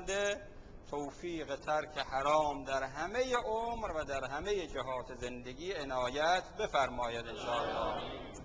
توفیق ترک حرام در همه عمر و در همه جهات زندگی عنایت بفرماید انشاءالله.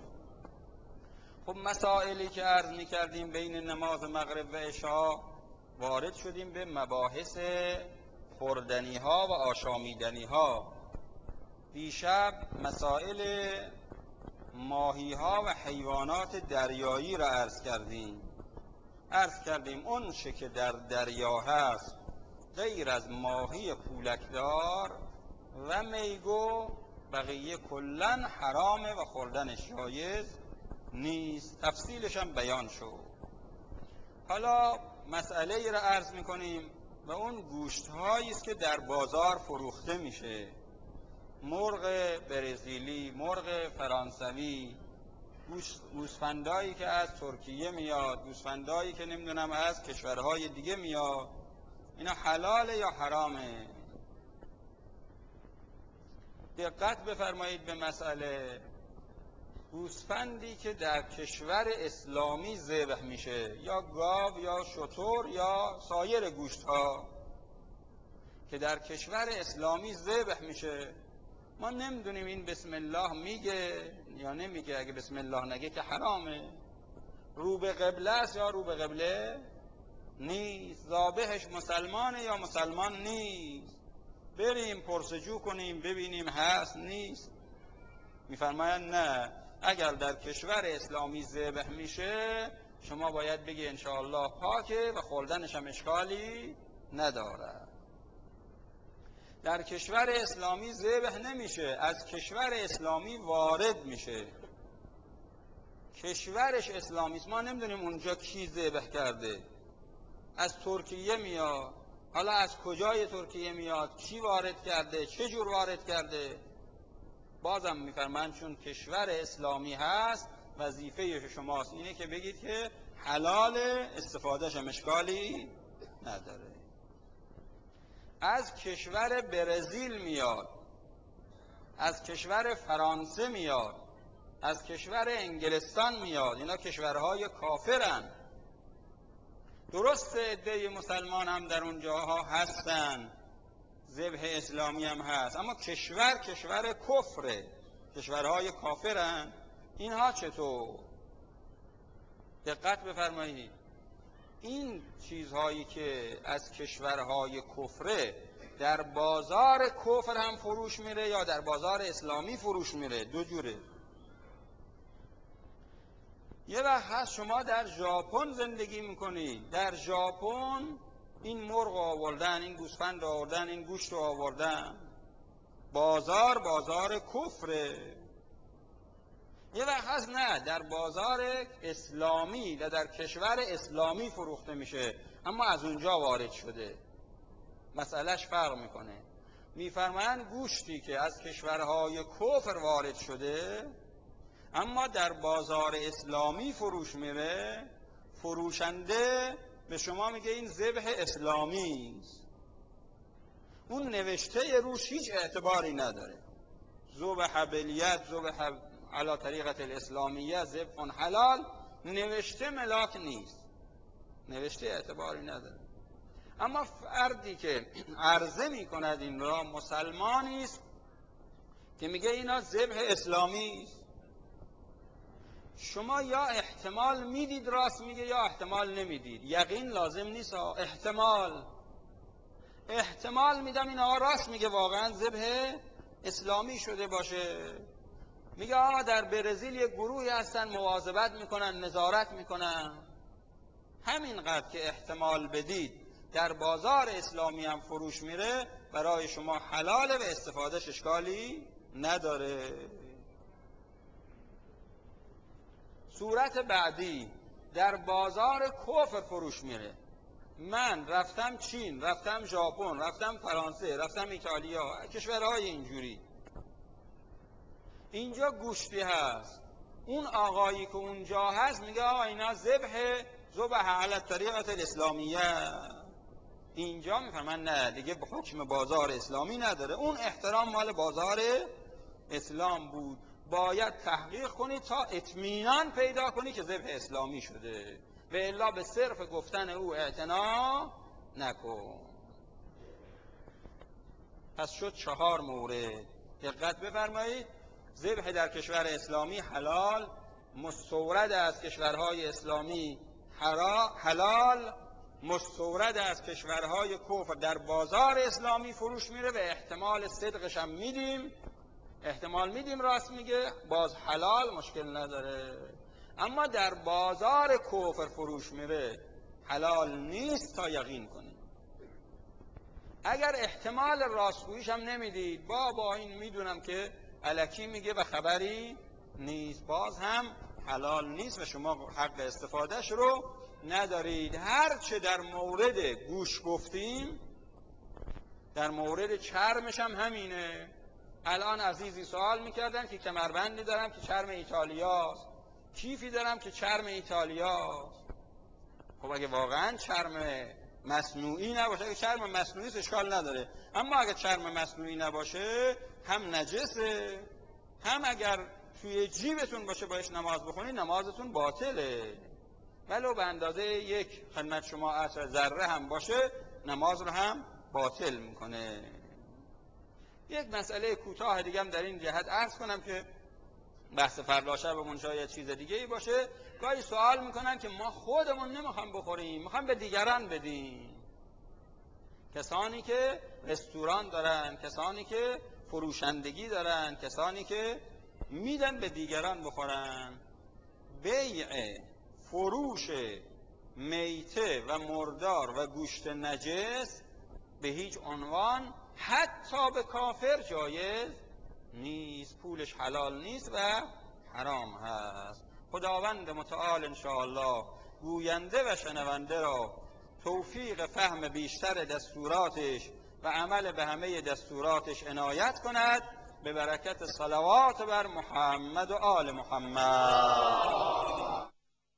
خب مسائلی که عرض می‌کردیم بین نماز مغرب و عشا وارد شدیم به مباحث خوردنی ها و آشامیدنی ها. دیشب مسائل ماهی ها و حیوانات دریایی را عرض کردیم اون چه که در دریا هست غیر از ماهی پولکدار و میگو بقیه کلن حرامه و خوردنش جایز نیست. تفصیلش هم بیان شد. حالا مسئله ای را عرض میکنیم و اون گوشت هایی است که در بازار فروخته میشه. مرغ برزیلی، مرغ فرانسوی، گوسفندایی که از ترکیه میاد، گوسفندایی که نمیدونم از کشورهای دیگه میاد، اینا حلاله یا حرامه؟ دقت بفرمایید به مسئله. گوسفندی که در کشور اسلامی ذبح میشه، یا گاو یا شتر یا سایر گوشت ها که در کشور اسلامی ذبح میشه، ما نمیدونیم این بسم الله میگه یا نمیگه. اگه بسم الله نگه که حرامه. رو به قبله است یا رو به قبله نیست. ذابحش مسلمانه یا مسلمان نیست. بریم پرسجو کنیم ببینیم هست نیست. میفرمایند نه، اگر در کشور اسلامی ذبح میشه شما باید بگی انشاءالله پاکه و خوردنش هم اشکالی نداره. در کشور اسلامی ذبح نمیشه، از کشور اسلامی وارد میشه. کشورش اسلامی است، ما نمیدونیم اونجا کی ذبح کرده. از ترکیه میاد، حالا از کجای ترکیه میاد، کی وارد کرده، چه جور وارد کرده. بازم میفرمایند چون کشور اسلامی هست وظیفه شماست اینه که بگید که حلال، استفادهش هم اشکالی نداره. از کشور برزیل میاد، از کشور فرانسه میاد، از کشور انگلستان میاد. اینا کشورهای کافرن. درست عده مسلمان هم در اونجاها هستن، ذبح اسلامی هم هست، اما کشور کفره، کشورهای کافرن. اینها چطور؟ دقت بفرمایید. این چیزهایی که از کشورهای کفره در بازار کفر هم فروش میره یا در بازار اسلامی فروش میره، دو جوره. یه وقت هست شما در ژاپن زندگی میکنید، در ژاپن این مرغ آوردن، این گوسفند آوردن، این گوشت آوردن، بازار کفره. یه وقت هست نه، در بازار اسلامی و در کشور اسلامی فروخته میشه اما از اونجا وارد شده، مسئلهش فرق میکنه. میفرمایند گوشتی که از کشورهای کفر وارد شده اما در بازار اسلامی فروش میره، فروشنده به شما میگه این ذبح اسلامی است. اون نوشته روش هیچ اعتباری نداره. ذبح بالید، ذبح علی طریقه الاسلامیه، ذبح حلال، نوشته ملاک نیست، نوشته اعتباری نداره. اما فردی که عرضه میکند این را مسلمانی است که میگه اینا ذبح اسلامی است. شما یا احتمال میدید راست میگه یا احتمال نمیدید، یقین لازم نیست. احتمال میدم این راست میگه، واقعا ذبح اسلامی شده باشه. میگه آقا در برزیل یک گروهی هستن مواظبت میکنن، نظارت میکنن. همینقدر که احتمال بدید در بازار اسلامی هم فروش میره، برای شما حلاله و استفادهش اشکالی نداره. صورت بعدی، در بازار کفر فروش میره. من رفتم چین، رفتم ژاپن، رفتم فرانسه، رفتم ایتالیا، کشورهای اینجوری، اینجا گوشتی هست. اون آقایی که اونجا هست میگه آقا اینا ذبح علی طریقه الاسلامیه. اینجا میفهمن نه دیگه به حکم بازار اسلامی نداره، اون احترام مال بازار اسلام بود. باید تحقیق کنی تا اطمینان پیدا کنی که ذبح اسلامی شده، و الا به صرف گفتن او اعتنا نکن. پس شد 4 مورد. دقت بفرمایید. ذبح در کشور اسلامی حلال، مستورد از کشورهای اسلامی حلال، مستورد از کشورهای کفر در بازار اسلامی فروش میره و احتمال صدقش هم میدیم، احتمال میدیم راست میگه، باز حلال، مشکل نداره. اما در بازار کفر فروش میره حلال نیست تا یقین کنید. اگر احتمال راستگوییش هم نمیدید، با این میدونم که الکی میگه و خبری نیست، باز هم حلال نیست و شما حق استفادهش رو ندارید. هرچه در مورد گوش گفتیم در مورد چرمش هم همینه. الان عزیزی سوال میکردن که کمربندی دارم که چرم ایتالیاست، کیفی دارم که چرم ایتالیاست. خب اگه واقعا چرم مصنوعی نباشه، اگه چرم مصنوعی است اشکال نداره، اما اگه چرم مصنوعی نباشه هم نجسه، هم اگر توی جیبتون باشه باش نماز بخونید نمازتون باطله. ولو به اندازه یک خدمت شما عصر ذره هم باشه نماز رو هم باطل میکنه. یک مسئله کوتاه دیگه هم در این جهت عرض کنم که بحث فردا شبمون شاید چیز دیگه ای باشه. گاهی سوال میکنن که ما خودمون نمیخوام بخوریم، میخوام به دیگران بدیم. کسانی که رستوران دارن، کسانی که فروشندگی دارن، کسانی که میدن به دیگران بخورن، بیع فروش میته و مردار و گوشت نجس به هیچ عنوان حتی به کافر جایز نیست، پولش حلال نیست و حرام هست. خداوند متعال انشاءالله گوینده و شنونده را توفیق فهم بیشتر دستوراتش و عمل به همه دستوراتش عنایت کند، به برکت صلوات بر محمد و آل محمد.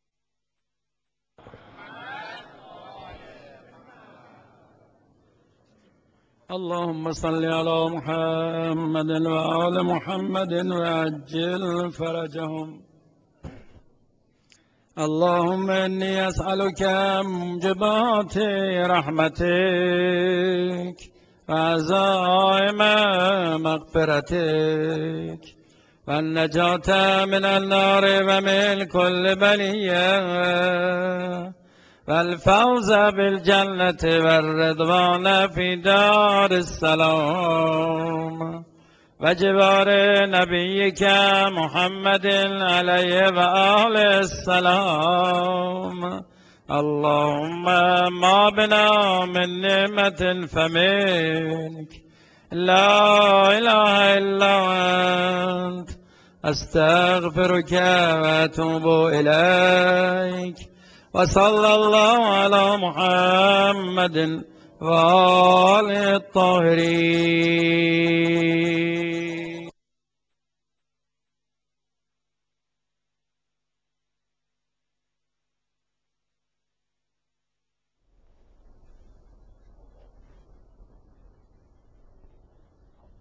اللهم صل على محمد وآل محمد وعجل فرجهم. اللهم إني أسألك موجبات رحمتك وعزائم مغفرتك والنجاة من النار ومن كل بلية والفوز بالجنة والرضوان في دار السلام وجوار نبيك محمد عليه وآله السلام. اللهم ما بنا من نعمة فمنك، لا إله إلا أنت، أستغفرك وأتوب إليك. وصلى الله على محمد وآله الطاهرين.